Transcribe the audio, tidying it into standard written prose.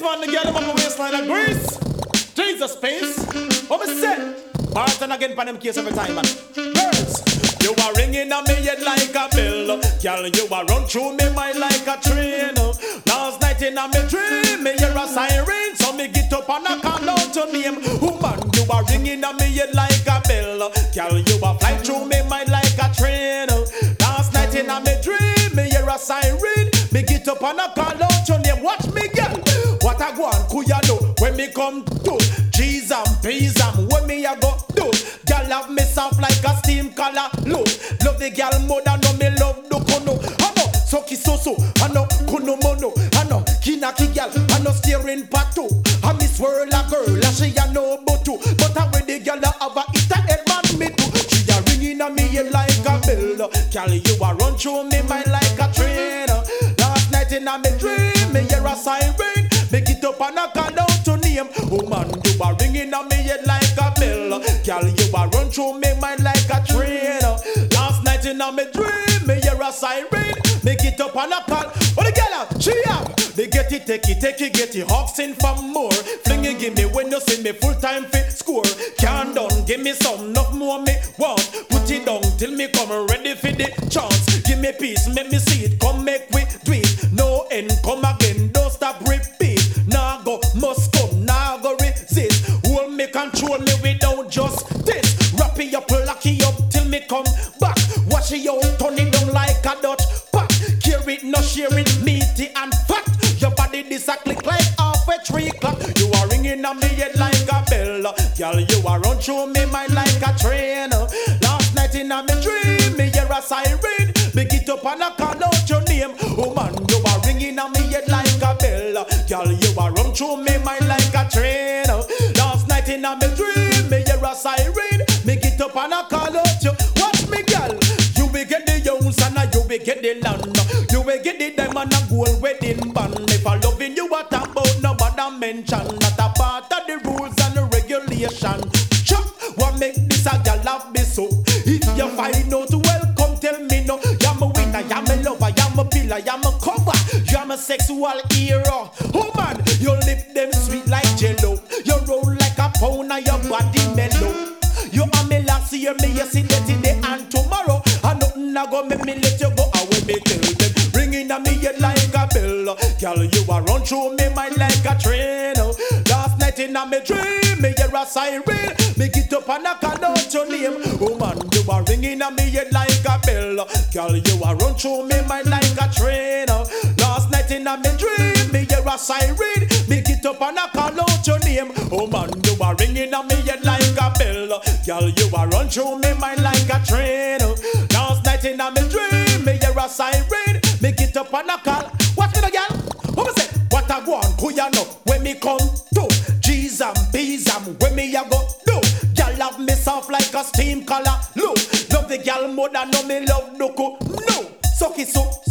man, the girl on my waistline of grease. Jesus, space. What me say? Barton again for them case every time, man. Girls, you are ringing on me head like a bell. Girl, you are run through me mind like a train. Last night in a me dream, me hear a siren. So me get up and I call out your name. Woman, you are ringing on me head like a bell. Girl, you are flying through me mind like a train. Last night in a me dream, me hear a siren. Me get up and I call out your name. Watch me, girl. What I go on, could ya know? When me come to cheese and peas and when me a go do. Girl have me soft like a steam collar. Look, love the girl more than no me love do kono. I know, soki so, I know, kuno mono. I know, kinaki girl, I know steering pato. I miss swirl a girl, and she a no butu. But I when the girl a have a it a head man me too. She a ringing on me head like a bell. Girl you a run through me mind like a train. Last night in a me dream, me hear a siren. Make it up and I call out your name. Oh man, you are ringing on me head like a bell. Girl, you are run through me mind like a train. Last night in a me dream, me hear a siren. Make it up and I call. Oh the girl, she have. They get it, take it, get it. Hawks in for more. Fling it, give me when you see me full time fit score. Can't done, give me some, enough more me want. Put it down till me come ready for the chance. Give me peace, make me see it, come make we do it. No end, come again, don't stop repeat. Now go, must come, now go resist. Hold me, control me without justice. Wrap it up, lock it up till me come back. Wash it out, turn it down like a Dutch pot. Carry it, no share it, meaty and fat. Your body this a click like half a 3 o'clock. You are ringing on me head like a bell. Girl, you are run through me mind like a train. Last night in a me dream, me hear a siren. Me get up and I call out your name. Oh man, you are ringing on me head like a bell. Girl, you are run through me mind like a train. Last night in a me dream, me hear a siren. Me get up and I call out you. Watch me, girl. You will get the youngs and you will get the land. You will get the diamond and gold wedding band. If I loving you, what about nobody mention? Not a part of the rules and the regulation. Chuck, what make this a girl have me so? If you find out, welcome, tell me no. You're my winner, you're my lover, you're my pillar, you're my cover. You're my sexual hero. Oh man, your lip them sweet like jello. You roll like a pound and your body mellow. You are me last year, me yesterday and tomorrow. And nothing I go make me let you go away, me tell them. Ringing on me head like a bell. Girl, you are run through me mind like a train. Last night in a me dream, me hear a siren. Me get up and I call out your name. Oh man, you are ringing on me head like a bell. Girl, you are run through me mind like a train. Last night in a me dream, me hear a siren. Me get up and I call out your name. Oh man, you are ringing on me head like a bell. Girl, you are run through me mind like a train. Last night in a me dream, me hear a siren. Me get up and I call. Watch me the girl. What me say? What I go on, who ya know? When me come to cheese and peas and when me a go do. Girl love me soft like a steam collar. Look, love the girl more than no me love no. No, suck it so.